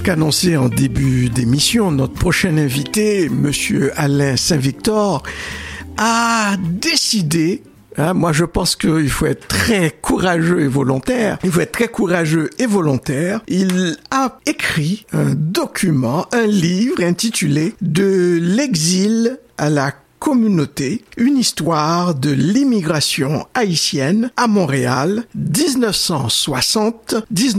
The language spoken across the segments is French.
qu'annoncé en début d'émission, notre prochain invité, Monsieur Alain Saint-Victor, a décidé, moi je pense qu'il faut être très courageux et volontaire, il a écrit un document, un livre intitulé « De l'exil à la communauté, une histoire de l'immigration haïtienne à Montréal, 1960-1990. »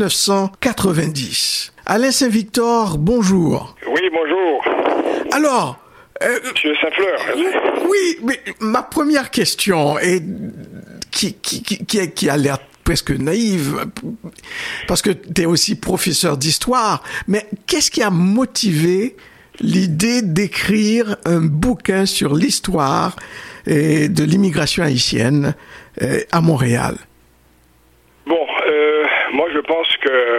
Alain Saint-Victor, bonjour. Oui, bonjour. Alors, Monsieur Saint-Fleur. Oui, mais ma première question est qui a l'air presque naïve, parce que tu es aussi professeur d'histoire, mais qu'est-ce qui a motivé l'idée d'écrire un bouquin sur l'histoire de l'immigration haïtienne à Montréal? Bon, moi je pense que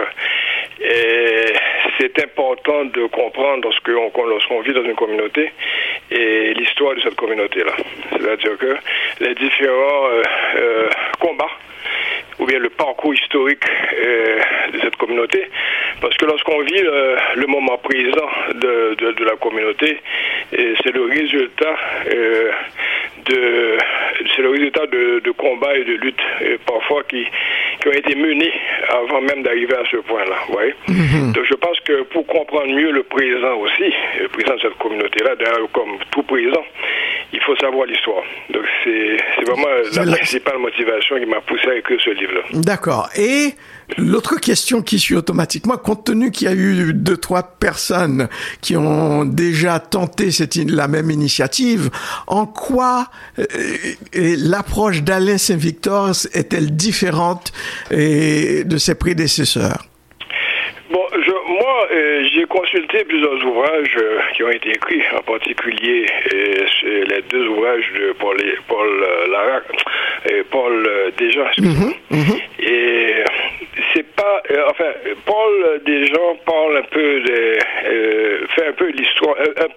c'est important de comprendre lorsqu'on vit dans une communauté et l'histoire de cette communauté-là. C'est-à-dire que les différents combats ou bien le parcours historique de cette communauté, parce que lorsqu'on vit le moment présent de la communauté, c'est le résultat de combats et de luttes parfois qui ont été menés avant même d'arriver à ce point-là. Ouais. Mm-hmm. Donc je pense que pour comprendre mieux le présent aussi, le présent de cette communauté-là, d'ailleurs comme tout présent, il faut savoir l'histoire. Donc c'est vraiment la principale motivation qui m'a poussé à écrire ce livre-là. D'accord. Et l'autre question qui suit automatiquement, compte tenu qu'il y a eu 2-3 personnes qui ont déjà tenté la même initiative, en quoi l'approche d'Alain Saint-Victor est-elle différente de ses prédécesseurs? Bon, j'ai consulté plusieurs ouvrages qui ont été écrits, en particulier les 2 ouvrages de Paul Larac et Paul Desjans. Mm-hmm, mm-hmm. Et c'est pas, Paul Desjans parle fait un peu l'histoire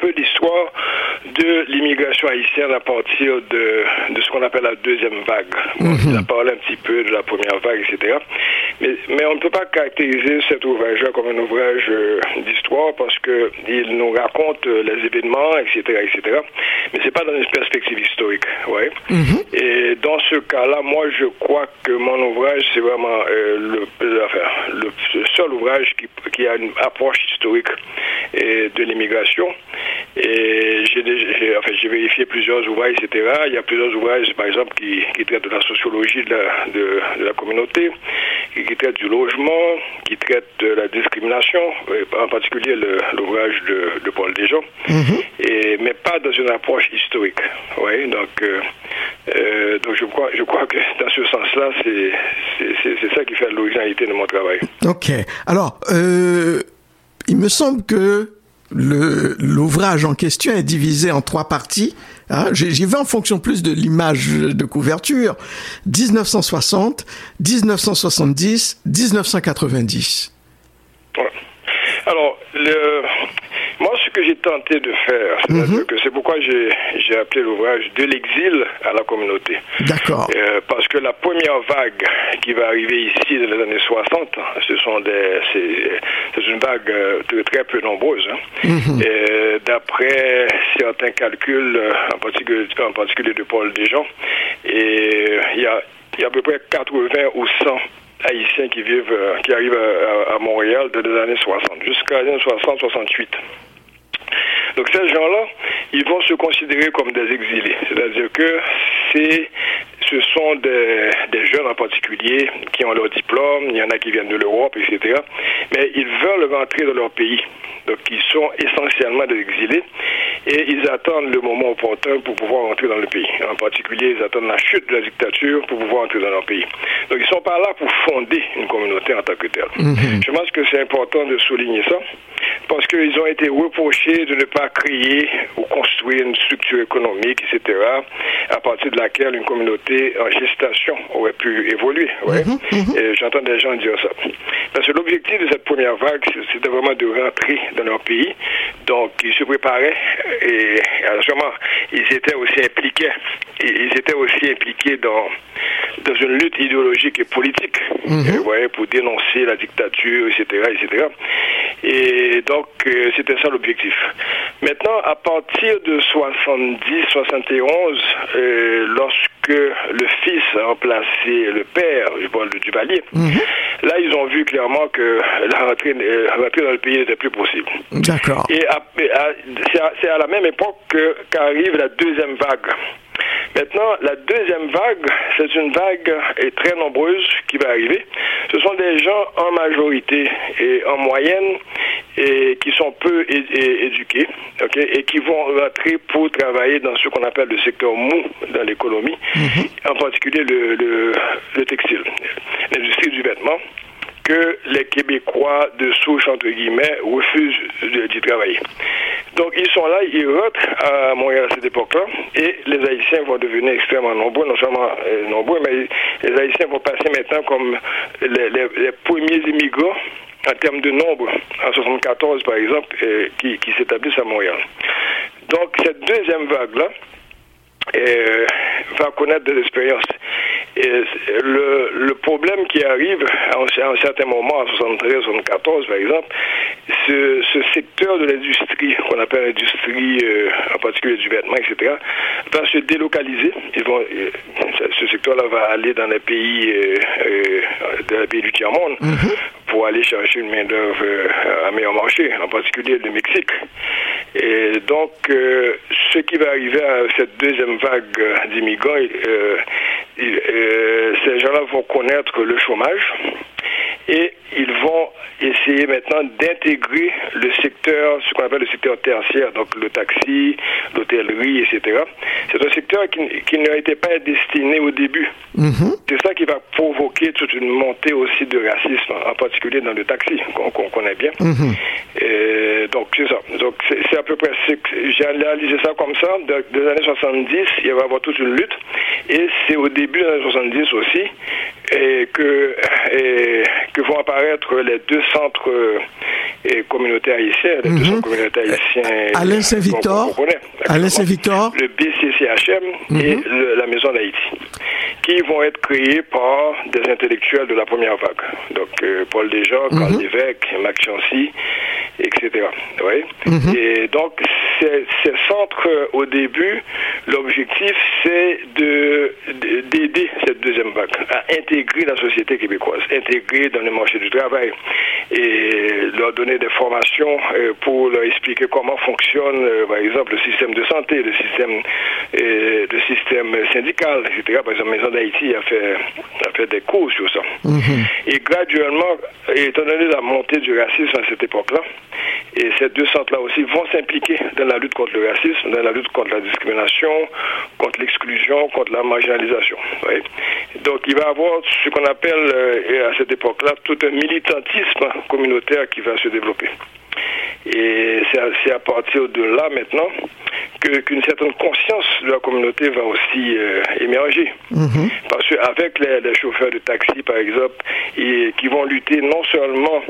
de l'immigration haïtienne à partir de ce qu'on appelle la deuxième vague. Bon, il a parlé un petit peu de la première vague, etc. Mais on ne peut pas caractériser cet ouvrage comme un ouvrage d'histoire parce que il nous raconte les événements, etc., etc. Mais c'est pas dans une perspective historique, ouais. Mm-hmm. Et dans ce cas-là, moi, je crois que mon ouvrage, c'est vraiment le seul ouvrage qui a une approche historique de l'immigration. Et j'ai vérifié plusieurs ouvrages, etc. Il y a plusieurs ouvrages, par exemple, qui traitent de la sociologie de la communauté, qui traitent du logement, qui traitent de la discrimination, en particulier l'ouvrage de Paul Desjans, mais pas dans une approche historique. Ouais, donc je crois que dans ce sens-là, c'est ça qui fait l'originalité de mon travail. Ok. Alors, il me semble que l'ouvrage en question est divisé en 3 parties. J'y vais en fonction plus de l'image de couverture. 1960, 1970, 1990. Ouais. Alors, moi, ce que j'ai tenté de faire, c'est-à-dire que c'est pourquoi j'ai appelé l'ouvrage « De l'exil à la communauté ». D'accord. Parce que la première vague qui va arriver ici dans les années 60, c'est une vague très peu nombreuse. Et d'après certains calculs, en particulier de Paul Desjans, et il y a à peu près 80 ou 100 Haïtiens qui arrivent à Montréal dans les années 60, jusqu'à les années 60-68. Donc ces gens-là, ils vont se considérer comme des exilés. C'est-à-dire que ce sont des jeunes en particulier qui ont leur diplôme, il y en a qui viennent de l'Europe, etc. Mais ils veulent rentrer dans leur pays. Donc ils sont essentiellement des exilés et ils attendent le moment opportun pour pouvoir rentrer dans le pays. En particulier, ils attendent la chute de la dictature pour pouvoir entrer dans leur pays. Donc ils ne sont pas là pour fonder une communauté en tant que telle. Je pense que c'est important de souligner ça parce qu'ils ont été reprochés de ne pas créer ou construire une structure économique, etc., à partir de laquelle une communauté en gestation aurait pu évoluer. Ouais. Et j'entends des gens dire ça. Parce que l'objectif de cette première vague, c'était vraiment de rentrer dans leur pays. Donc, ils se préparaient et sûrement, ils étaient aussi impliqués dans une lutte idéologique et politique, pour dénoncer la dictature, etc., etc. Et donc, c'était ça l'objectif. Maintenant, à partir de 70-71, lorsque le fils a remplacé le père, Paul Duvalier, là, ils ont vu clairement que la rentrée dans le pays n'était plus possible. D'accord. Et c'est à la même époque qu'arrive la deuxième vague. Maintenant, la deuxième vague, c'est une vague très nombreuse qui va arriver. Ce sont des gens en majorité et en moyenne et qui sont peu éduqués, okay, et qui vont rentrer pour travailler dans ce qu'on appelle le secteur mou dans l'économie, en particulier le textile, l'industrie du vêtement, que les Québécois de souche, entre guillemets, refusent d'y travailler. Donc, ils sont là, ils rentrent à Montréal à cette époque-là, et les Haïtiens vont devenir extrêmement nombreux, non seulement nombreux, mais les Haïtiens vont passer maintenant comme les premiers immigrants en termes de nombre, en 74 par exemple, qui s'établissent à Montréal. Donc, cette deuxième vague-là va connaître des expériences. Et le problème qui arrive à un certain moment, en 73-74 par exemple, ce secteur de l'industrie, qu'on appelle l'industrie en particulier du vêtement, etc., va se délocaliser. Ce secteur-là va aller dans les pays du tiers-monde pour aller chercher une main-d'œuvre à meilleur marché, en particulier le Mexique. Et donc, ce qui va arriver à cette deuxième vague d'immigrants, ces gens-là vont connaître le chômage et ils vont essayer maintenant d'intégrer le secteur, ce qu'on appelle le secteur tertiaire, donc le taxi, l'hôtellerie, etc. C'est un secteur qui n'a été pas destiné au début. C'est ça qui va provoquer toute une montée aussi de racisme, en particulier dans le taxi, qu'on connaît bien. Donc, c'est ça. Donc, c'est à peu près... J'ai analysé ça comme ça. Dans les années 70, il va y avoir toute une lutte. Et c'est au début des années 70 aussi que vont apparaître les deux centres communautaires haïtiens, les deux centres communautaires haïtiens. Alain Saint-Victor, le BCCHM et la Maison d'Haïti, qui vont être créés par des intellectuels de la première vague. Donc, Paul Desjardins, Carl Lévesque, Mac Chancy, etc. Oui. Et donc, ces centres, au début, l'objectif, c'est d'aider cette deuxième vague à intégrer la société québécoise, intégrer dans le marché du travail et leur donner des formations pour leur expliquer comment fonctionne, par exemple, le système de santé, le système syndical, etc. Par exemple, Maison d'Haïti a fait des cours sur ça. Et graduellement, étant donné la montée du racisme à cette époque-là, et ces deux centres-là aussi vont s'impliquer dans la lutte contre le racisme, dans la lutte contre la discrimination, contre l'exclusion, contre la marginalisation. Oui. Donc, il va y avoir ce qu'on appelle, à cette époque-là, tout un militantisme communautaire qui va se développer. Et c'est à partir de là, maintenant, qu'une certaine conscience de la communauté va aussi émerger. Parce qu'avec les chauffeurs de taxi, par exemple, qui vont lutter non seulement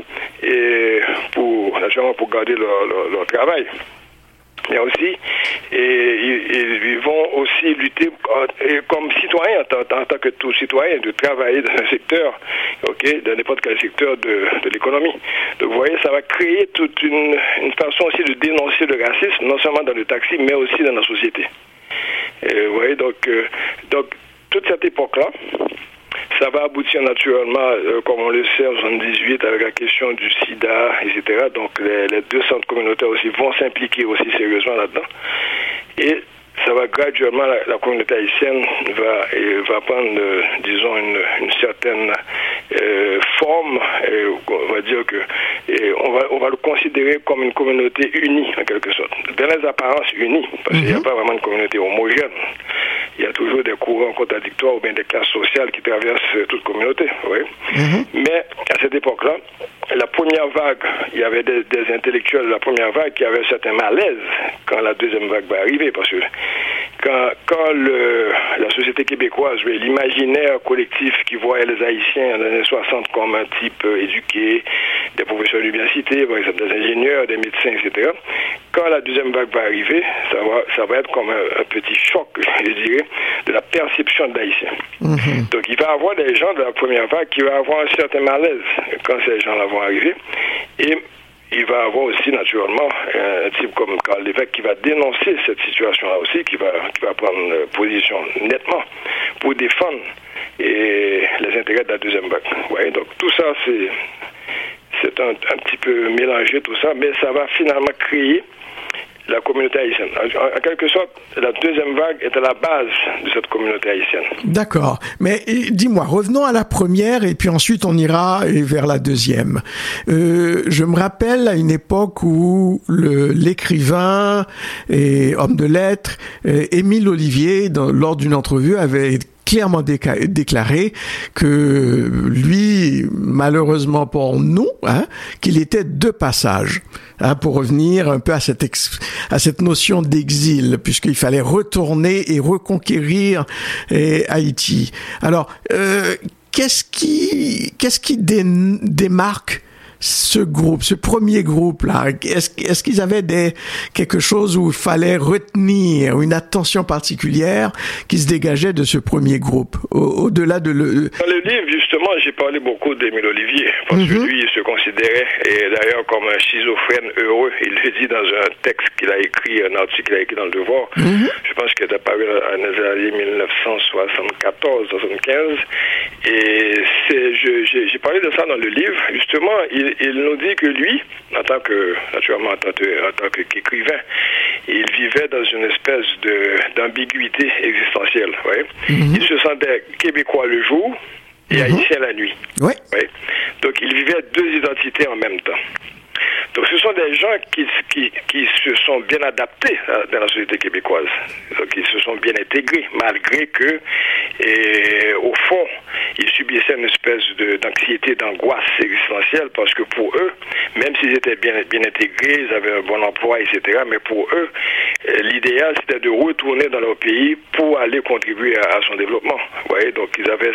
pour garder leur travail, mais aussi, ils vont aussi lutter comme citoyens, en tant que tout citoyen, de travailler dans un secteur, dans n'importe quel secteur de l'économie. Donc, vous voyez, ça va créer toute une façon aussi de dénoncer le racisme, non seulement dans le taxi, mais aussi dans la société. Vous voyez, donc toute cette époque-là, ça va aboutir naturellement, comme on le sait en 78, avec la question du sida, etc. Donc les deux centres communautaires aussi vont s'impliquer aussi sérieusement là-dedans. Et ça va graduellement, la communauté haïtienne va prendre, disons, une certaine forme. On va dire que on va le considérer comme une communauté unie, en quelque sorte. Dans les apparences unies, parce qu'il n'y a pas vraiment de communauté homogène. Il y a toujours des courants contradictoires ou bien des classes sociales qui traversent toute communauté. Oui. Mais à cette époque-là, la première vague, il y avait des intellectuels de la première vague qui avaient un certain malaise quand la deuxième vague va arriver, parce que quand la société québécoise, l'imaginaire collectif qui voyait les Haïtiens dans les années 60 comme un type éduqué, des professeurs d'université, par exemple des ingénieurs, des médecins, etc., quand la deuxième vague va arriver, ça va être comme un petit choc, je dirais, de la perception de l'Haïtien. Donc il va y avoir des gens de la première vague qui vont avoir un certain malaise quand ces gens-là vont arriver. Et il va avoir aussi naturellement un type comme Karl Lévesque qui va dénoncer cette situation-là aussi, qui va prendre position nettement pour défendre les intérêts de la deuxième vague. Ouais, donc tout ça, c'est un petit peu mélangé tout ça, mais ça va finalement créer la communauté haïtienne. En quelque sorte, la deuxième vague est à la base de cette communauté haïtienne. D'accord. Mais dis-moi, revenons à la première et puis ensuite on ira vers la deuxième. Je me rappelle à une époque où l'écrivain et homme de lettres Émile Ollivier, lors d'une entrevue, avait clairement déclaré que lui, malheureusement pour nous, qu'il était de passage, pour revenir un peu à cette notion d'exil, puisqu'il fallait retourner et reconquérir Haïti. Alors, qu'est-ce qui démarque ce groupe, ce premier groupe-là? Est-ce qu'ils avaient quelque chose où il fallait retenir, une attention particulière qui se dégageait de ce premier groupe, au-delà de Dans le livre, justement, j'ai parlé beaucoup d'Émile Ollivier, parce que lui, il se considérait, et d'ailleurs comme un schizophrène heureux, il le dit dans un texte qu'il a écrit, un article qu'il a écrit dans Le Devoir, je pense qu'il est apparu dans les années 1974-75, et j'ai parlé de ça dans le livre, justement, il nous dit que lui, naturellement en tant qu'écrivain, il vivait dans une espèce d'ambiguïté existentielle. Ouais. Il se sentait québécois le jour et haïtien la nuit. Ouais. Donc il vivait deux identités en même temps. Donc ce sont des gens qui se sont bien adaptés dans la société québécoise. Donc ils se sont bien intégrés, malgré que, au fond, ils subissaient une espèce d'anxiété, d'angoisse existentielle, parce que pour eux, même s'ils étaient bien intégrés, ils avaient un bon emploi, etc., mais pour eux, l'idéal, c'était de retourner dans leur pays pour aller contribuer à son développement. Vous voyez, donc ils avaient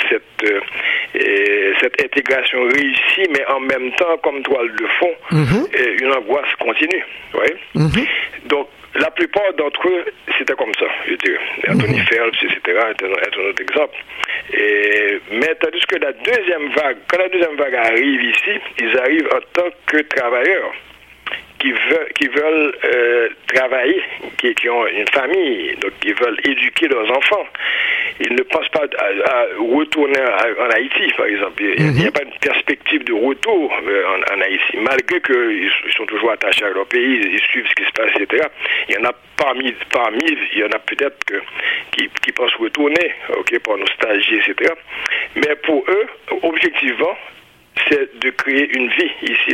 cette intégration réussie, mais en même temps, comme toile de fond, une angoisse continue. Ouais. Donc, la plupart d'entre eux, c'était comme ça, je dirais. Anthony Phelps, etc., est un autre exemple. Mais tandis que quand la deuxième vague arrive ici, ils arrivent en tant que travailleurs qui veulent travailler, qui ont une famille, donc qui veulent éduquer leurs enfants. Ils ne pensent pas à retourner en Haïti, par exemple. Il n'y a pas une perspective de retour en Haïti, malgré qu'ils sont toujours attachés à leur pays, ils suivent ce qui se passe, etc. Il y en a parmi il y en a peut-être qui pensent retourner, par nostalgie, etc. Mais pour eux, objectivement, c'est de créer une vie ici,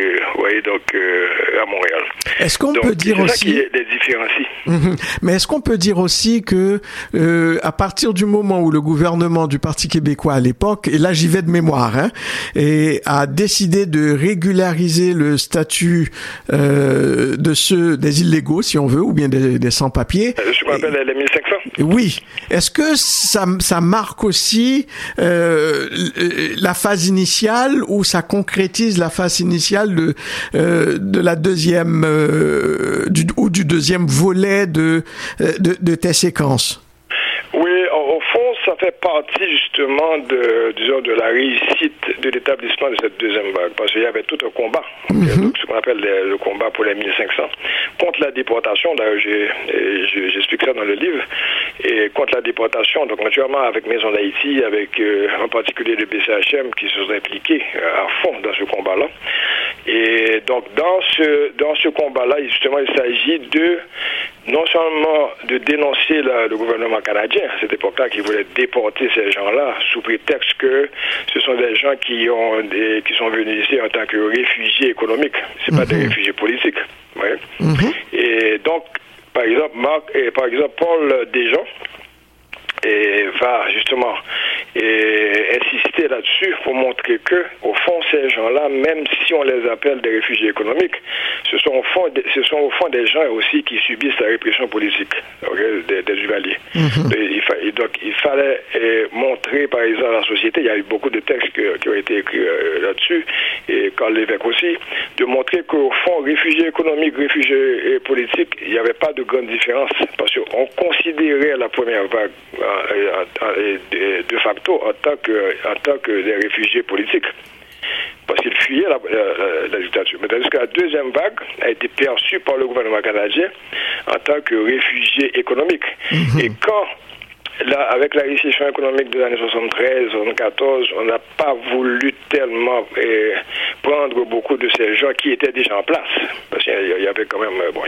à Montréal. Est-ce qu'on peut dire aussi, c'est ça qui les différencie. Mais est-ce qu'on peut dire aussi que à partir du moment où le gouvernement du Parti québécois à l'époque, et là j'y vais de mémoire, et a décidé de régulariser le statut de ceux des illégaux, si on veut, ou bien des sans-papiers, ce qu'on appelle les 1500. Oui. Est-ce que ça marque aussi la phase initiale, ou ça concrétise la phase initiale de la deuxième du deuxième volet de tes séquences? Oui, au fond, ça fait partie justement de la réussite de l'établissement de cette deuxième vague, parce qu'il y avait tout un combat, donc, ce qu'on appelle le combat pour les 1500, contre la déportation. D'ailleurs, j'explique ça dans le livre, et contre la déportation, donc naturellement avec Maison d'Haïti, avec en particulier le BCHM qui se sont impliqués à fond dans ce combat-là. Et donc dans ce combat-là, justement, il s'agit non seulement de dénoncer le gouvernement canadien à cette époque-là qui voulait déporter ces gens-là sous prétexte que ce sont des gens qui sont venus ici en tant que réfugiés économiques. C'est pas des réfugiés politiques. Ouais. Et donc, par exemple, Paul Desjons va justement insister là-dessus pour montrer que, au fond, ces gens-là, même si on les appelle des réfugiés économiques, ce sont au fond des gens aussi qui subissent la répression politique, des Duvaliers. Donc, il fallait montrer, par exemple, à la société, il y a eu beaucoup de textes qui ont été écrits là-dessus, et Karl Lévesque aussi, de montrer qu'au fond, réfugiés économiques, réfugiés politiques, il n'y avait pas de grande différence, parce qu'on considérait la première vague de facto en tant que des réfugiés politiques. parce qu'ils fuyaient la dictature. Mais tandis que la deuxième vague a été perçue par le gouvernement canadien en tant que réfugié économique. Et quand là, avec la récession économique des années 73, 74, on n'a pas voulu tellement prendre beaucoup de ces gens qui étaient déjà en place. Parce qu'il y avait quand même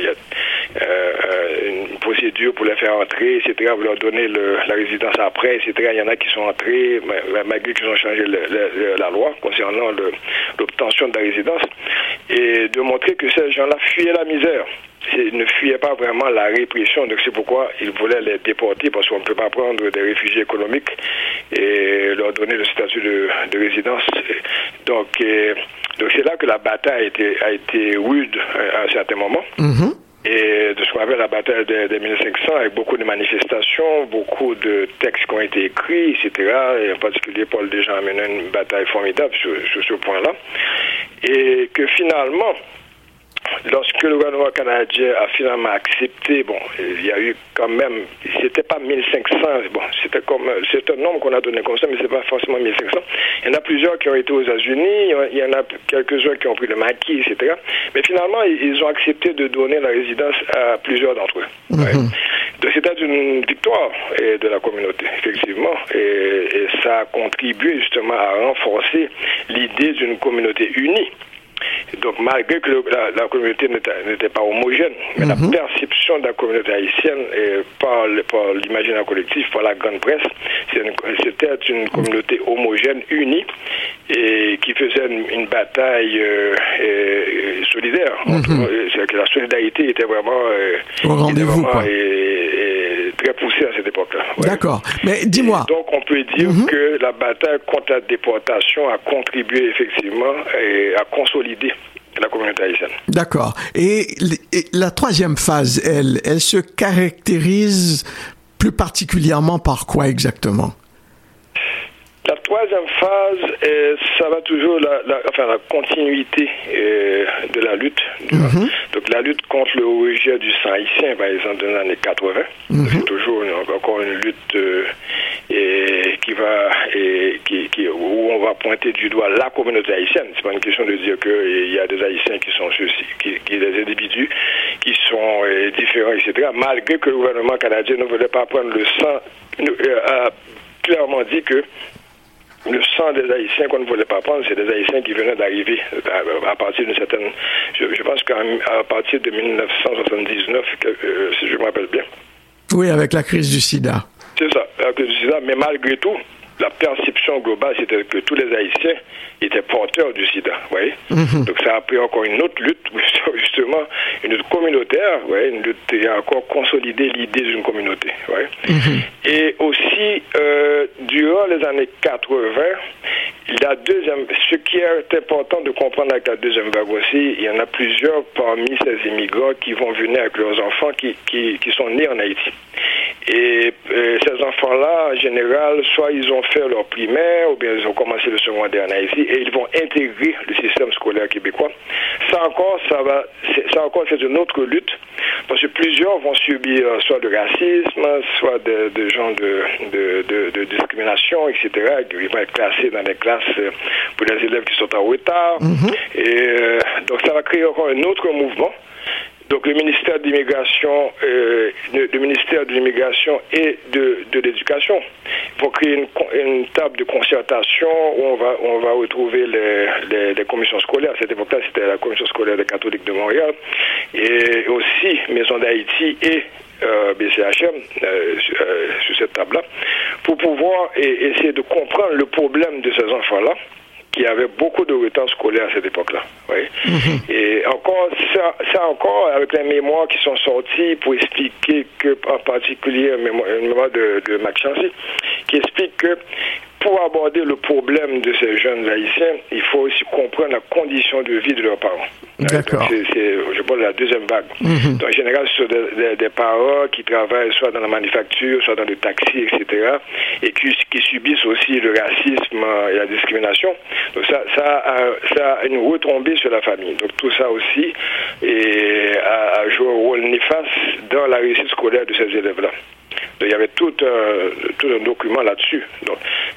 une procédure pour les faire entrer, etc., pour leur donner la résidence après, etc. Il y en a qui sont entrés, malgré qu'ils ont changé la loi concernant l'obtention de la résidence, et de montrer que ces gens-là fuyaient la misère. Ils ne fuyaient pas vraiment la répression, donc c'est pourquoi ils voulaient les déporter, parce qu'on ne peut pas prendre des réfugiés économiques et leur donner le statut de résidence. Donc c'est là que la bataille a été rude à un certain moment. Et de ce qu'on appelle la bataille des 1500, avec beaucoup de manifestations, beaucoup de textes qui ont été écrits, etc. Et en particulier, Paul Desjans a mené une bataille formidable sur ce point-là. Et que finalement, lorsque le gouvernement canadien a finalement accepté, bon, il y a eu quand même, c'était pas 1500, bon, c'est un nombre qu'on a donné comme ça, mais c'est pas forcément 1500. Il y en a plusieurs qui ont été aux États-Unis, il y en a quelques-uns qui ont pris le maquis, etc. Mais finalement, ils ont accepté de donner la résidence à plusieurs d'entre eux. Ouais. Donc c'était une victoire de la communauté, effectivement, et ça a contribué justement à renforcer l'idée d'une communauté unie. Donc, malgré que la communauté n'était pas homogène, mais la perception de la communauté haïtienne par l'imaginaire collectif, par la grande presse, c'était une communauté homogène, unie, et qui faisait une bataille solidaire. C'est-à-dire que la solidarité était vraiment au rendez-vous, très poussée à cette époque-là. Ouais. D'accord. Mais dis-moi. Et donc, on peut dire que la bataille contre la déportation a contribué effectivement à consolider la communauté haïtienne. D'accord. Et la troisième phase, elle se caractérise plus particulièrement par quoi exactement? La troisième phase, ça va toujours la continuité de la lutte. Donc la lutte contre le rejet du sang haïtien, par exemple, dans les années 80. C'est toujours encore une lutte où on va pointer du doigt la communauté haïtienne. C'est pas une question de dire qu'il y a des Haïtiens qui sont des individus qui sont différents, etc. Malgré que le gouvernement canadien ne voulait pas prendre le sang, a clairement dit que le sang des Haïtiens qu'on ne voulait pas prendre, c'est des Haïtiens qui venaient d'arriver à partir d'une certaine... Je pense qu'à partir de 1979, si je me rappelle bien. Oui, avec la crise du sida. C'est ça, la crise du sida, mais malgré tout, la perception globale, c'était que tous les Haïtiens étaient porteurs du sida, vous voyez. Donc ça a pris encore une autre lutte, justement, une lutte communautaire, une lutte qui a encore consolidé l'idée d'une communauté, Et aussi, durant les années 80, la deuxième, ce qui est important de comprendre avec la deuxième vague aussi, il y en a plusieurs parmi ces immigrants qui vont venir avec leurs enfants qui sont nés en Haïti. Et ces enfants-là, en général, soit ils ont fait leur primaire, ou bien ils ont commencé le secondaire en Haïti, et ils vont intégrer le système scolaire québécois. Ça encore, c'est une autre lutte, parce que plusieurs vont subir soit de racisme, soit de gens de discrimination, etc. Ils vont être classés dans des classes pour les élèves qui sont en retard. Et donc ça va créer encore un autre mouvement. Donc le ministère de l'immigration, et de l'éducation vont créer une table de concertation où on va retrouver les commissions scolaires. À cette époque-là, c'était la commission scolaire des catholiques de Montréal, et aussi Maison d'Haïti et BCHM sur cette table-là, pour pouvoir essayer de comprendre le problème de ces enfants-là, qui avait beaucoup de retard scolaire à cette époque-là. Et encore, ça encore, avec les mémoires qui sont sorties pour expliquer que, en particulier, une mémoire de Mac Chancy, qui explique que pour aborder le problème de ces jeunes haïtiens, il faut aussi comprendre la condition de vie de leurs parents. D'accord. Je parle de la deuxième vague. Donc, en général, ce sont des parents qui travaillent soit dans la manufacture, soit dans le taxi, etc., et qui subissent aussi le racisme et la discrimination. Donc, ça a une retombée sur la famille. Donc, tout ça aussi a joué un rôle néfaste dans la réussite scolaire de ces élèves-là. Donc, il y avait tout un document là-dessus. Donc,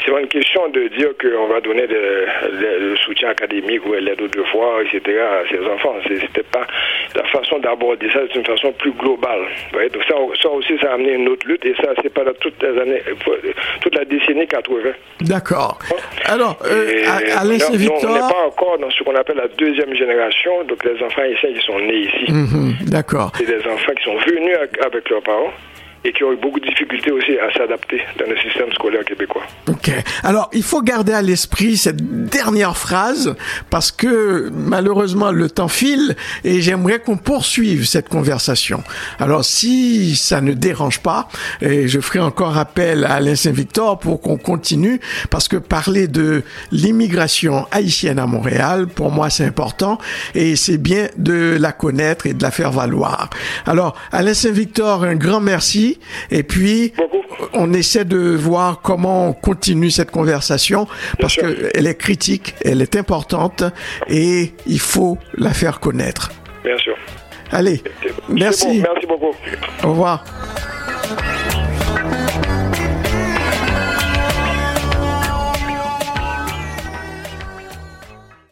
c'est pas une question de dire qu'on va donner le soutien académique ou l'aide aux devoirs, etc. à ces enfants. C'était pas la façon d'aborder ça, c'est une façon plus globale. Ouais, donc ça aussi, ça a amené une autre lutte, et ça, c'est pas toutes les années, toute la décennie 80. D'accord. Alors, Alain Saint-Victor... on n'est pas encore dans ce qu'on appelle la deuxième génération, donc les enfants haïtiens qui sont nés ici. D'accord. C'est des enfants qui sont venus avec leurs parents et qui ont eu beaucoup de difficultés aussi à s'adapter dans le système scolaire québécois. Ok. Alors, il faut garder à l'esprit cette dernière phrase parce que malheureusement le temps file et j'aimerais qu'on poursuive cette conversation. Alors, si ça ne dérange pas, et je ferai encore appel à Alain Saint-Victor pour qu'on continue parce que parler de l'immigration haïtienne à Montréal, pour moi, c'est important et c'est bien de la connaître et de la faire valoir. Alors, Alain Saint-Victor, un grand merci. Et puis, on essaie de voir comment on continue cette conversation parce qu'elle est critique, elle est importante et il faut la faire connaître. Bien sûr. Allez, merci. Bon, merci beaucoup. Au revoir.